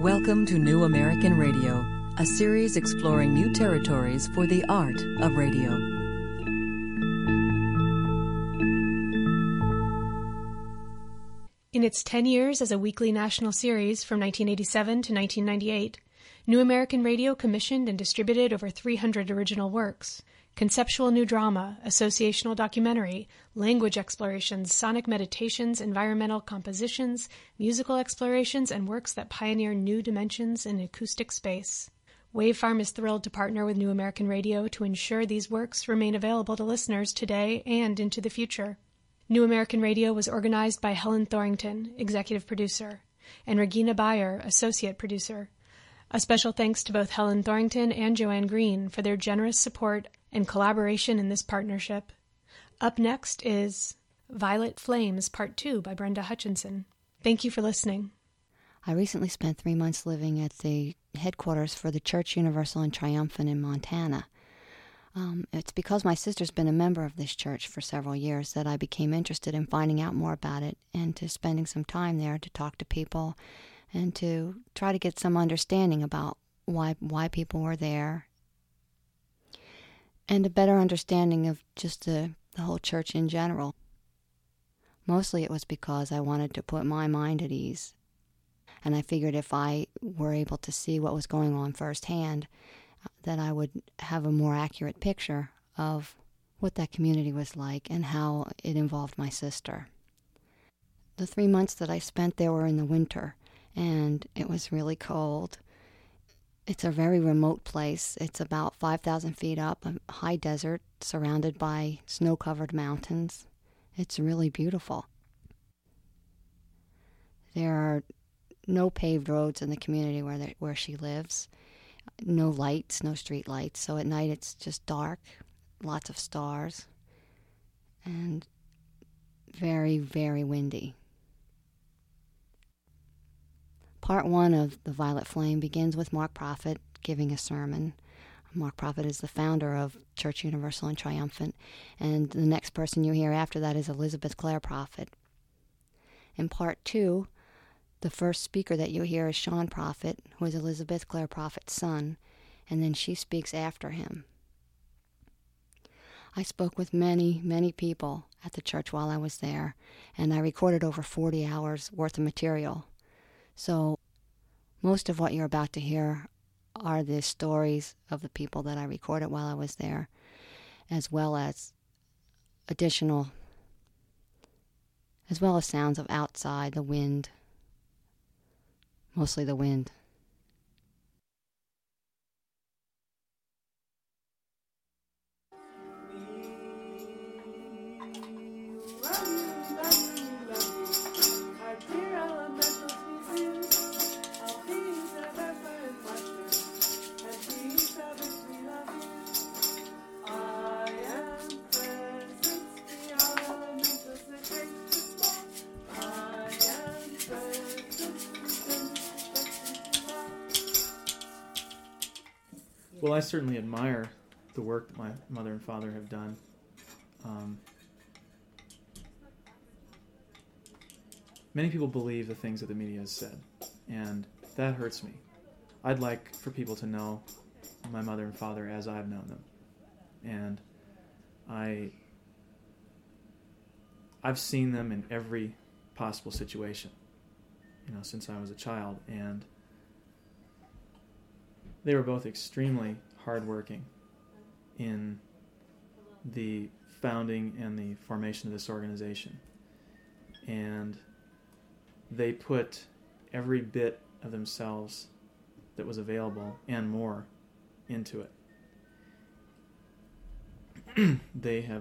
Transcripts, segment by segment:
Welcome to New American Radio, a series exploring new territories for the art of radio. In its 10 years as a weekly national series from 1987 to 1998, New American Radio commissioned and distributed over 300 original works. Conceptual new drama, associational documentary, language explorations, sonic meditations, environmental compositions, musical explorations, and works that pioneer new dimensions in acoustic space. Wave Farm is thrilled to partner with New American Radio to ensure these works remain available to listeners today and into the future. New American Radio was organized by Helen Thorington, executive producer, and Regina Bayer, associate producer. A special thanks to both Helen Thorington and Joanne Green for their generous support and collaboration in this partnership. Up next is Violet Flames Part 2 by Brenda Hutchinson. Thank you for listening. I recently spent 3 months living at the headquarters for the Church Universal and Triumphant in Montana. It's because my sister's been a member of this church for several years that I became interested in finding out more about it and to spending some time there to talk to people and to try to get some understanding about why people were there and a better understanding of just the whole church in general. Mostly it was because I wanted to put my mind at ease, and I figured if I were able to see what was going on firsthand, that I would have a more accurate picture of what that community was like and how it involved my sister. The 3 months that I spent there were in the winter, and it was really cold. It's a very remote place. It's about 5,000 feet up, a high desert surrounded by snow-covered mountains. It's really beautiful. There are no paved roads in the community where she lives. No lights, no street lights. So at night it's just dark, lots of stars, and very, very windy. Part 1 of The Violet Flame begins with Mark Prophet giving a sermon. Mark Prophet is the founder of Church Universal and Triumphant, and the next person you hear after that is Elizabeth Clare Prophet. In Part 2, the first speaker that you hear is Sean Prophet, who is Elizabeth Clare Prophet's son, and then she speaks after him. I spoke with many, many people at the church while I was there, and I recorded over 40 hours worth of material. So most of what you're about to hear are the stories of the people that I recorded while I was there, as well as sounds of outside, the wind, mostly the wind. Well, I certainly admire the work that my mother and father have done. Many people believe the things that the media has said, and that hurts me. I'd like for people to know my mother and father as I've known them. And I've seen them in every possible situation, since I was a child, and they were both extremely hardworking in the founding and the formation of this organization. And they put every bit of themselves that was available and more into it. They have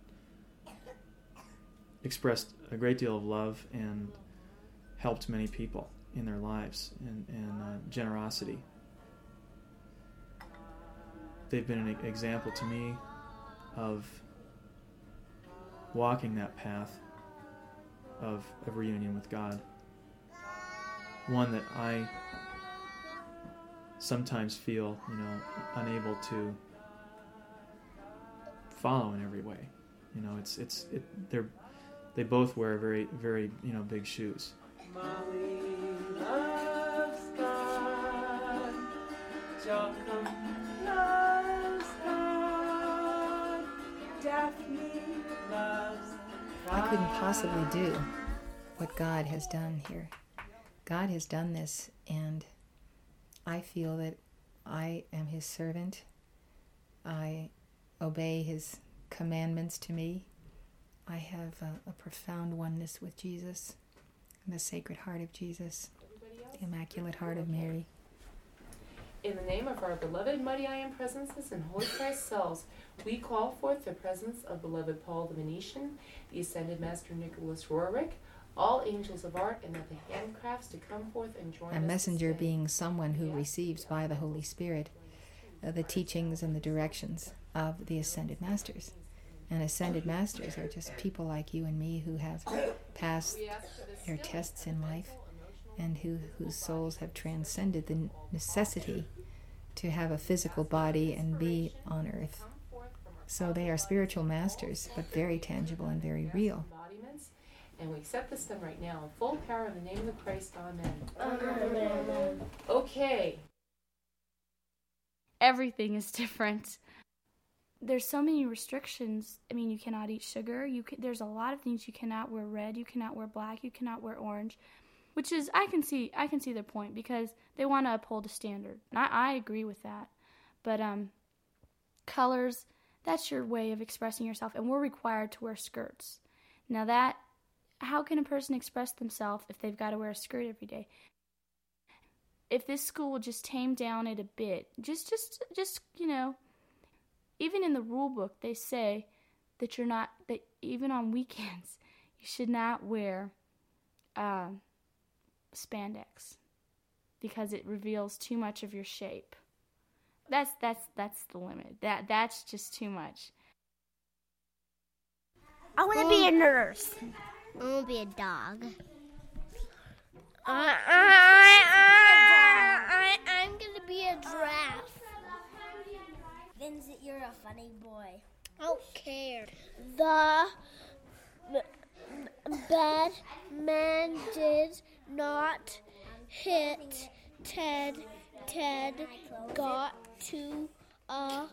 expressed a great deal of love and helped many people in their lives and generosity. They've been an example to me of walking that path of reunion with God. One that I sometimes feel, unable to follow in every way. They both wear very, very, big shoes. Mommy loves God. Jotham loves God. Daphne loves God. I couldn't possibly do what God has done here. God has done this, and I feel that I am his servant. I obey his commandments to me. I have a profound oneness with Jesus, and the Sacred Heart of Jesus, the Immaculate Heart of Mary. In the name of our beloved Mighty I Am presences and Holy Christ selves, we call forth the presence of beloved Paul the Venetian, the Ascended Master Nicholas Roerich, all angels of art, and of the handcrafts to come forth and join us. A messenger being someone who receives by the Holy Spirit the teachings and the directions of the Ascended Masters. And Ascended Masters are just people like you and me who have passed their tests in life and whose souls have transcended the necessity to have a physical body and be on earth. So they are spiritual masters, but very tangible and very real. And we accept this done right now in full power in the name of the Christ. Amen. Amen. Okay. Everything is different. There's so many restrictions. I mean, you cannot eat sugar. There's a lot of things. You cannot wear red. You cannot wear black. You cannot wear orange. Which is, I can see their point, because they want to uphold a standard. And I agree with that. But colors, that's your way of expressing yourself. And we're required to wear skirts. Now how can a person express themselves if they've got to wear a skirt every day? If this school will just tame down it a bit, just even in the rule book, they say that that even on weekends, you should not wear spandex because it reveals too much of your shape. That's the limit. That's just too much. I want to be a nurse. I want to be a dog. I'm going to be a giraffe. Vincent, you're a funny boy. I don't care. The bad man did not hit Ted. Ted got to a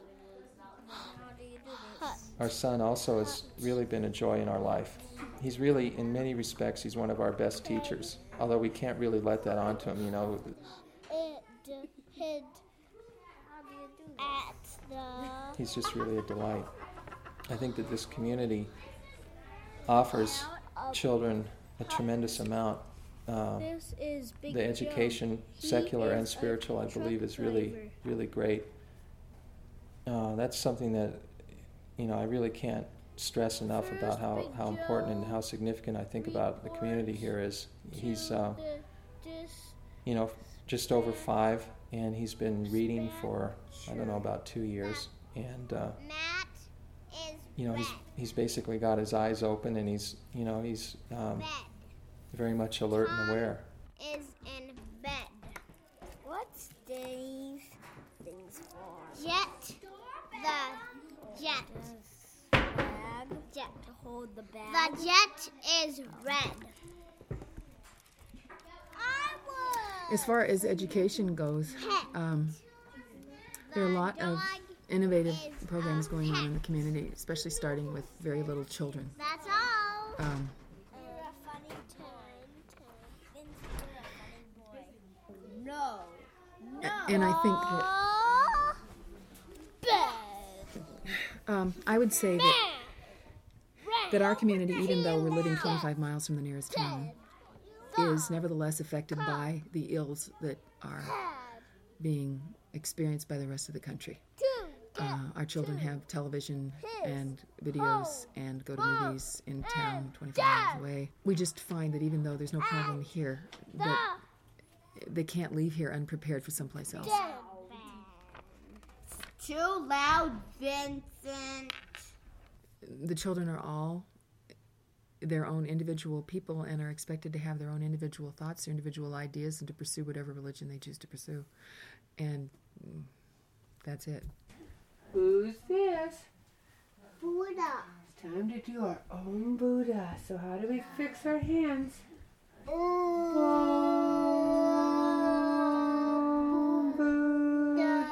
hut. Our son also has really been a joy in our life. He's really, in many respects, he's one of our best teachers. Although we can't really let that onto him, It hid at the... He's just really a delight. I think that this community offers children a tremendous amount. The education, secular and spiritual, I believe, is really, really great. That's something that, I really can't stress enough about how important and how significant I think about the community here is. He's, just over 5, and he's been reading for, about 2 years. And, he's basically got his eyes open, and he's very much alert and aware. Is in bed. What's these things for? Jet. The jet. Bag. Jet to hold the bag. The jet is red. As far as education goes, there are a lot of innovative programs going on in the community, especially starting with very little children. That's all. No. And I think that I would say that our community, even though we're living 25 miles from the nearest town, is nevertheless affected by the ills that are being experienced by the rest of the country. Our children have television and videos and go to movies in town 25 miles away. We just find that even though there's no problem here, that they can't leave here unprepared for someplace else. It's too loud, Vincent. The children are all their own individual people and are expected to have their own individual thoughts, their individual ideas, and to pursue whatever religion they choose to pursue. And that's it. Who's this? Buddha. It's time to do our own Buddha. So how do we fix our hands? Om Buddha.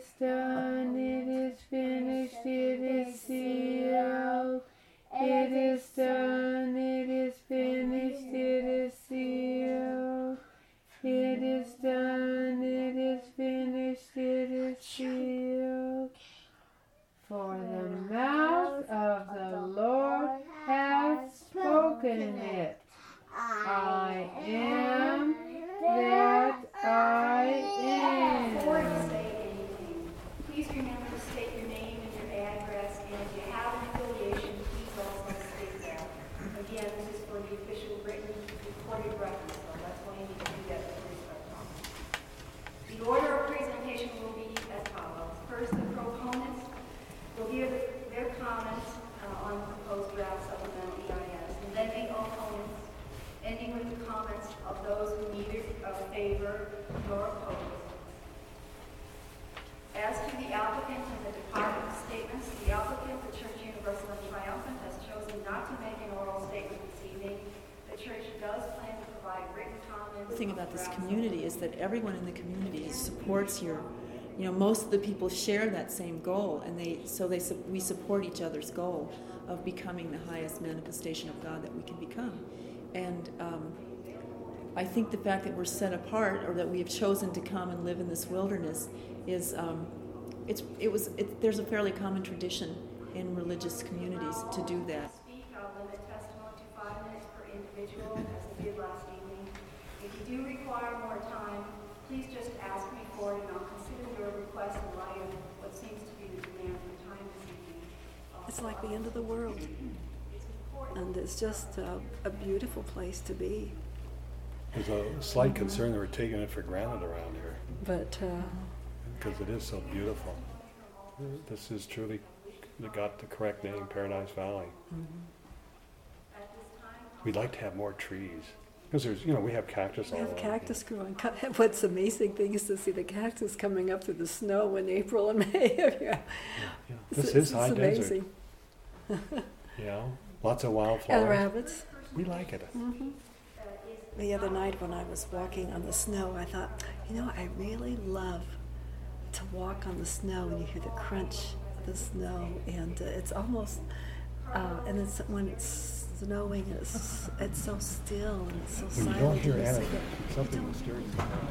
done, it is finished, it is sealed. It is done, it is finished, it is sealed. It is done, it is finished, it is sealed. For the mouth of the Lord hath spoken it. I am that I am. Please remember to state your name and your address, and if you have an affiliation, please also state that. Again, this is for the official written recorded record, so that's why you need to do that before you start talking. The order of presentation will be as follows. First, the proponents will give their comments on the proposed draft supplemental EIS, and then the opponents, ending with the comments of those who neither favor nor oppose. As to the applicant and the department statements, the applicant, the Church Universal and Triumphant, has chosen not to make an oral statement this evening. The church does plan to provide written comments. The thing about this community is that everyone in the community supports most of the people share that same goal, and we support each other's goal of becoming the highest manifestation of God that we can become. And I think the fact that we're set apart, or that we have chosen to come and live in this wilderness, is there's a fairly common tradition in religious communities to do that. I'll limit testimony to 5 minutes per individual, as I did last evening. If you do require more time, please just ask me for it, and I'll consider your request in light of what seems to be the demand for time this evening. It's like the end of the world, and it's just a beautiful place to be. There's a slight concern that we're taking it for granted around here. But because it is so beautiful. This is truly got the correct name, Paradise Valley. Mm-hmm. We'd like to have more trees. Because there's, we have cactus all We have around. cactus growing. What's amazing thing is to see the cactus coming up through the snow in April and May. Yeah. This is high desert. Amazing. Lots of wildflowers. And rabbits. We like it. Mm-hmm. The other night when I was walking on the snow, I thought, I really love to walk on the snow and you hear the crunch of the snow, and it's almost, and it's when it's snowing, it's so still and it's so silent. You don't hear anything. Something mysterious.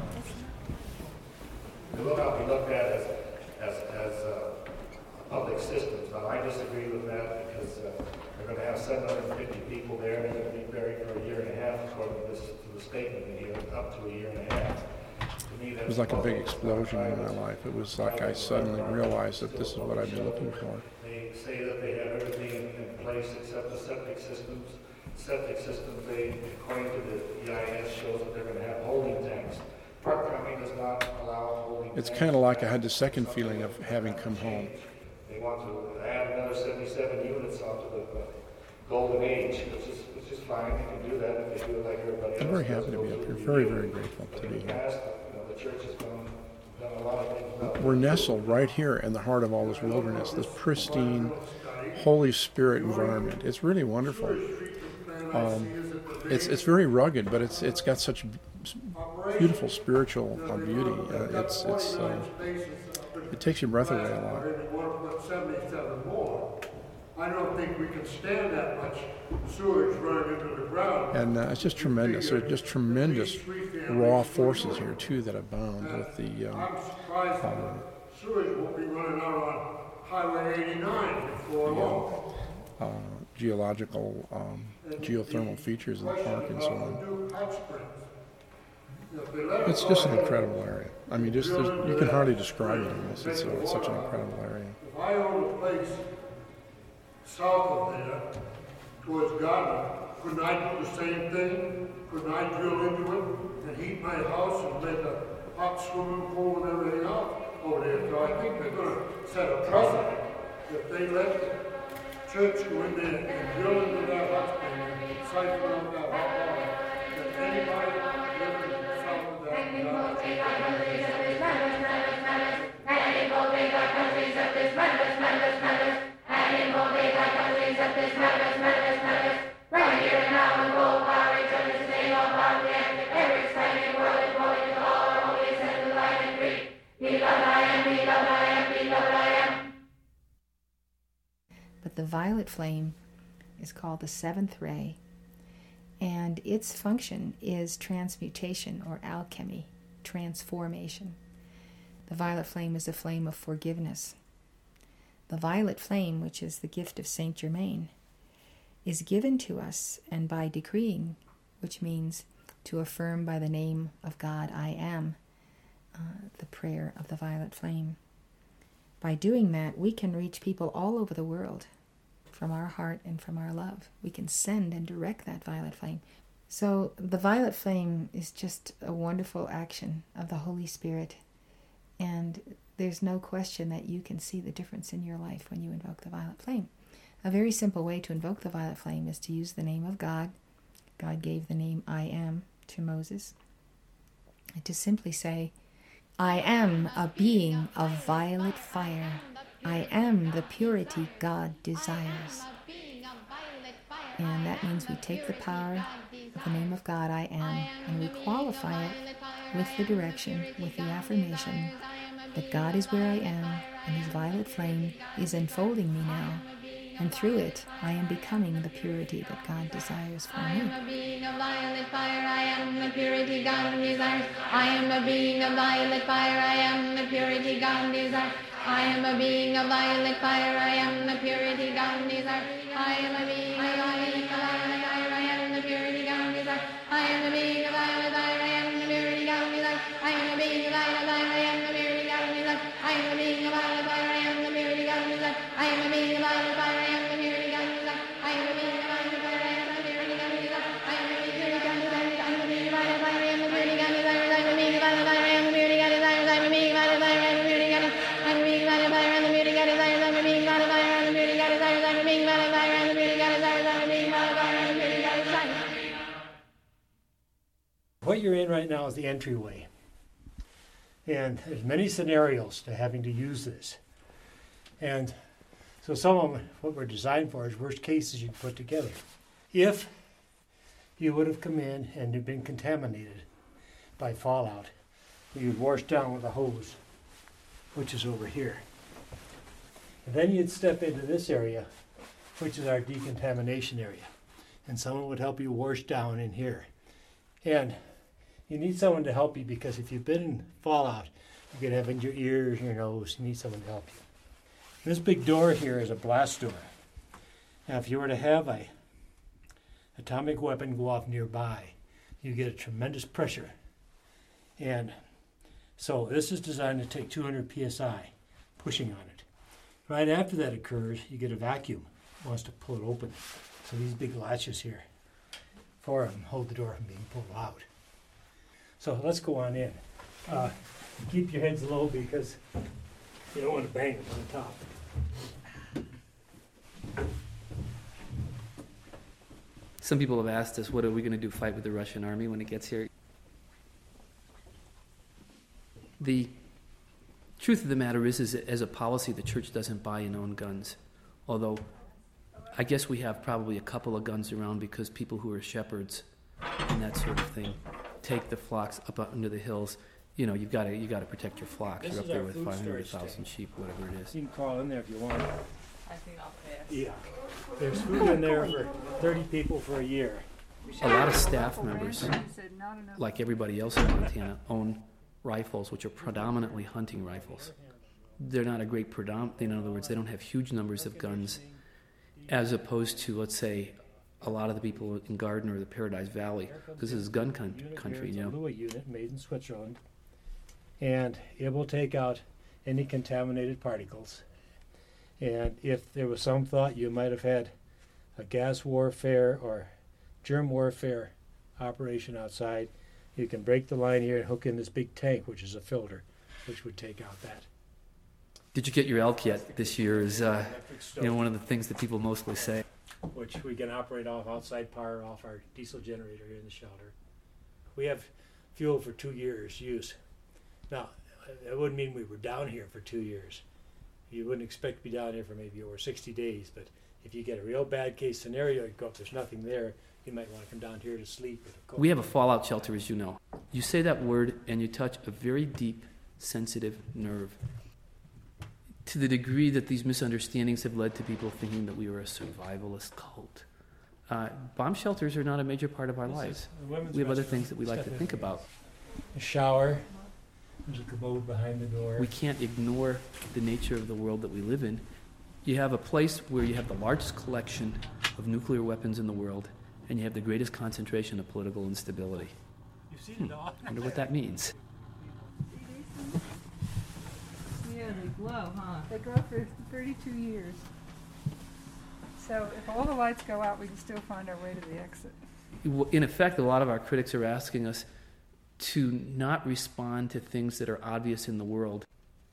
It will not be looked at as public systems. Now, I disagree with that because they're going to have 750 people there. They're going to be buried for a year and a half, according to the statement in here, up to a year and a half. It was like a big explosion in my life. It was like I suddenly realized that this is what I've been looking for. They say that they have everything in place except the septic systems. Septic systems, according to the EIS, shows that they're going to have holding tanks. Park County does not allow holding tanks. It's kind of like I had the second feeling of having come home. They want to add another 77 units onto the golden age, which is fine. They can do that if they do it like everybody else. I'm very happy to be up here. Very, very grateful to be here. The church has done a lot of things. We're nestled right here in the heart of all this wilderness, this pristine, Holy Spirit environment. It's really wonderful. It's very rugged, but it's got such beautiful spiritual beauty. It takes your breath away a lot. I don't think we can stand that much sewage running into the ground. And it's just tremendous. There's just tremendous raw forces here, too, that abound with the... I'm surprised that sewage won't be running out on Highway 89 before long. Geological, geothermal features in the park and so on. It's just an incredible area. I mean, you can hardly describe it almost. It's such an incredible area. If I owned a place south of there, towards Gardner, couldn't I do the same thing? Couldn't I drill into it and heat my house and make a hot swimming pool and everything else over there? So I think they're going to set a precedent if they let the church go in there and drill into that hot spring and siphon out that hot water, that anybody living south of We love I am, we love I am. that the violet flame is called the seventh ray, and its function is transmutation or alchemy, transformation. The violet flame is a flame of forgiveness. The violet flame, which is the gift of Saint Germain, is given to us, and by decreeing, which means to affirm by the name of God, I am, the prayer of the violet flame. By doing that, we can reach people all over the world from our heart and from our love. We can send and direct that violet flame. So the violet flame is just a wonderful action of the Holy Spirit, and there's no question that you can see the difference in your life when you invoke the violet flame. A very simple way to invoke the violet flame is to use the name of God. God gave the name I am to Moses. And to simply say, I am a being of violet fire. I am the purity God desires. And that means we take the power of the name of God, I am, and we qualify it with the direction, with the affirmation that God is where I am, and His violet flame is enfolding me now, and through it I am becoming the purity that God desires for me. I am a being of violet fire, I am the purity God desires. I am a being of violet fire, I am the purity God desires. I am a being of violet fire, I am the purity God desires. I am a being of violet fire, I am the purity God desires. I am a being of violet fire, I am the purity God desires. I am a being of violet fire, I am the purity God desires. I am a being of violet fire, I am the purity God desires. I am a being of violet fire, I am the purity God desires. I am a being of violet fire, I am the purity God desires. I am a being of violet fire, I am the purity God desires. I am a being of violet fire, I am the purity God desires. I am a being of violet fire, I am the purity God desires. I am a being of violet fire, I am the purity God desires. I am a being of violet fire, I am the purity God desires. I am a being of violet fire, I am the purity God desires. I am a being of violet fire, I am the purity God desires. I am a being of violet fire, I am the purity God desires. What you're in right now is the entryway. And there's many scenarios to having to use this. And so some of them, what we're designed for is worst cases you can put together. If you would have come in and you've been contaminated by fallout, you'd wash down with a hose, which is over here. And then you'd step into this area, which is our decontamination area. And someone would help you wash down in here. And you need someone to help you, because if you've been in fallout, you could have in your ears, your nose. You need someone to help you. And this big door here is a blast door. Now, if you were to have a atomic weapon go off nearby, you get a tremendous pressure. And so this is designed to take 200 psi pushing on it. Right after that occurs, you get a vacuum. It wants to pull it open. So these big latches here for them hold the door from being pulled out. So let's go on in. Keep your heads low because you don't want to bang them on the top. Some people have asked us, what are we going to do, fight with the Russian army when it gets here? The truth of the matter is that as a policy, the church doesn't buy and own guns. Although I guess we have probably a couple of guns around because people who are shepherds and that sort of thing take the flocks up under the hills. You know, you got to protect your flocks. You're up there with 500,000 sheep, whatever it is. You can crawl in there if you want. I think I'll pass. Yeah. There's food in there for 30 people for a year. A lot of staff members, like everybody else in Montana, own rifles, which are predominantly hunting rifles. They're not a great in other words, they don't have huge numbers of guns, as opposed to, let's say, a lot of the people in Garden or the Paradise Valley, because this is gun country, you know. It's a Louis unit made in Switzerland, and it will take out any contaminated particles. And if there was some thought you might have had a gas warfare or germ warfare operation outside, you can break the line here and hook in this big tank, which is a filter, which would take out that. Did you get your elk yet this year is one of the things that people mostly say. Which we can operate off outside power off our diesel generator here in the shelter. We have fuel for 2 years use. Now, that wouldn't mean we were down here for 2 years. You wouldn't expect to be down here for maybe over 60 days, but if you get a real bad case scenario, you go, if there's nothing there, you might want to come down here to sleep. We have a fallout shelter, as you know. You say that word and you touch a very deep, sensitive nerve. to the degree that these misunderstandings have led to people thinking that we were a survivalist cult. Bomb shelters are not a major part of our lives. We have other things that we like to think about. A shower. There's a commode behind the door. We can't ignore the nature of the world that we live in. You have a place where you have the largest collection of nuclear weapons in the world, and you have the greatest concentration of political instability. You've seen it all. I wonder what that means. Yeah, they glow, huh? They glow for 32 years. So if all the lights go out, we can still find our way to the exit. In effect, a lot of our critics are asking us to not respond to things that are obvious in the world.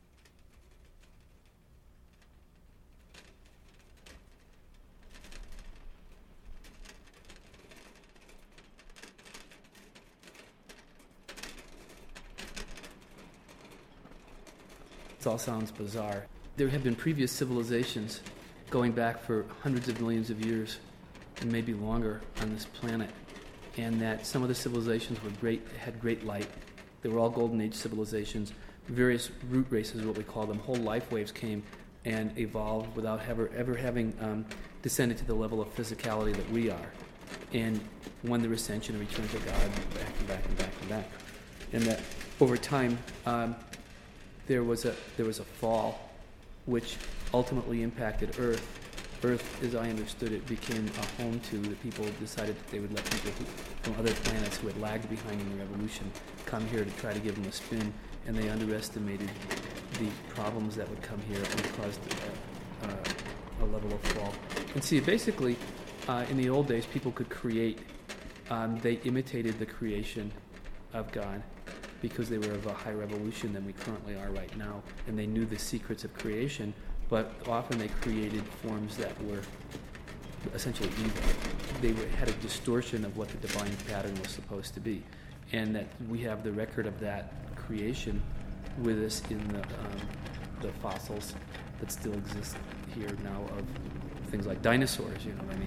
It all sounds bizarre. There have been previous civilizations going back for hundreds of millions of years and maybe longer on this planet, and that some of the civilizations were great, had great light. They were all Golden Age civilizations. Various root races, what we call them, whole life waves came and evolved without ever having descended to the level of physicality that we are, and won their ascension and returned to God back and back and back and back. And that over time, there was a fall which ultimately impacted Earth. Earth, as I understood it, became a home to the people decided that they would let people from other planets who had lagged behind in the revolution come here to try to give them a spin, and they underestimated the problems that would come here and caused a level of fall. And see, basically, in the old days, people could create. They imitated the creation of God because they were of a higher evolution than we currently are right now, and they knew the secrets of creation, but often they created forms that were essentially evil. They had a distortion of what the divine pattern was supposed to be, and that we have the record of that creation with us in the fossils that still exist here now of things like dinosaurs, you know what I mean?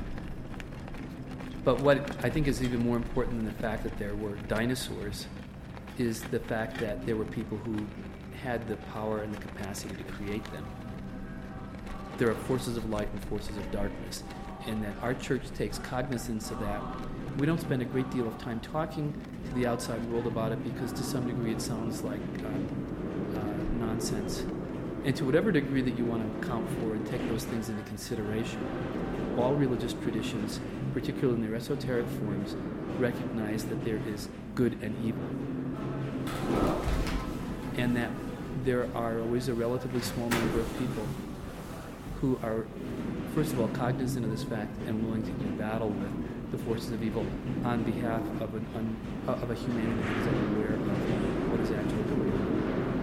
But what I think is even more important than the fact that there were dinosaurs is the fact that there were people who had the power and the capacity to create them. There are forces of light and forces of darkness, and that our church takes cognizance of that. We don't spend a great deal of time talking to the outside world about it because to some degree it sounds like nonsense. And to whatever degree that you want to account for and take those things into consideration, all religious traditions, particularly in their esoteric forms, recognize that there is good and evil. And that there are always a relatively small number of people who are, first of all, cognizant of this fact and willing to do battle with the forces of evil on behalf of a humanity that is unaware of what is actually going on.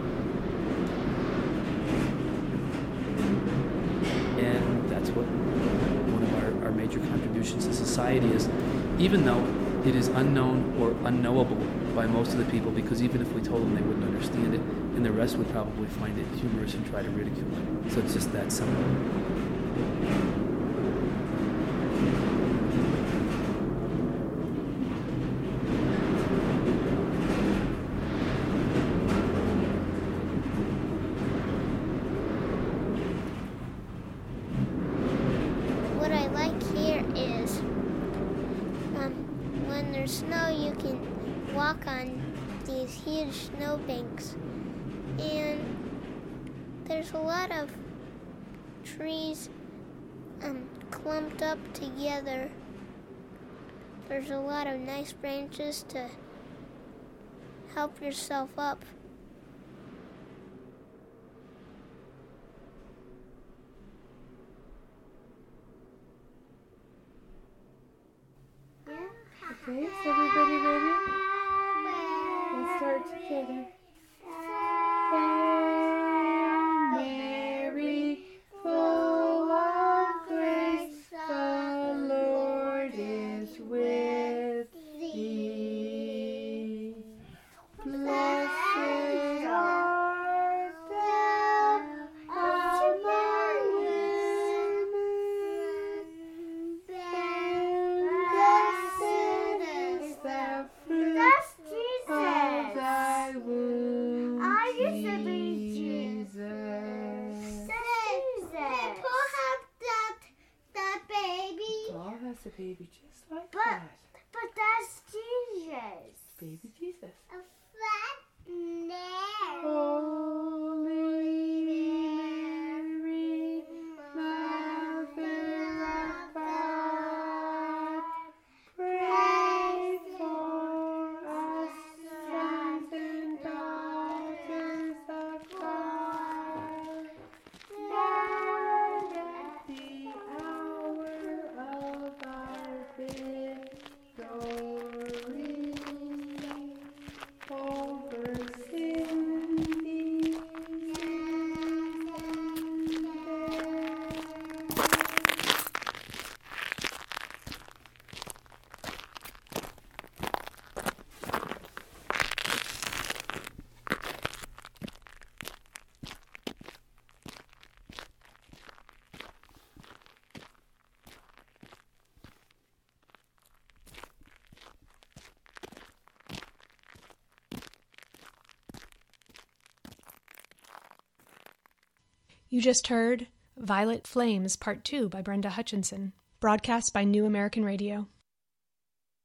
And that's what one of our major contributions to society is, even though it is unknown or unknowable by most of the people, because even if we told them, they wouldn't understand it, and the rest would probably find it humorous and try to ridicule it. So it's just that simple. What I like here is when there's snow, you can walk on these huge snowbanks, and there's a lot of trees clumped up together. There's a lot of nice branches to help yourself up. Okay, is everybody ready? Let's start together. Hail Mary, full of grace, the Lord is with thee. Blessed art thou among women, and blessed is a baby just like that. But that's Jesus. Baby Jesus. A fat man. Holy Mary, Mother of God, pray for us sons and daughters of God, now at the hour of our victory. Over sin, these You just heard Violet Flames Part 2 by Brenda Hutchinson, broadcast by New American Radio.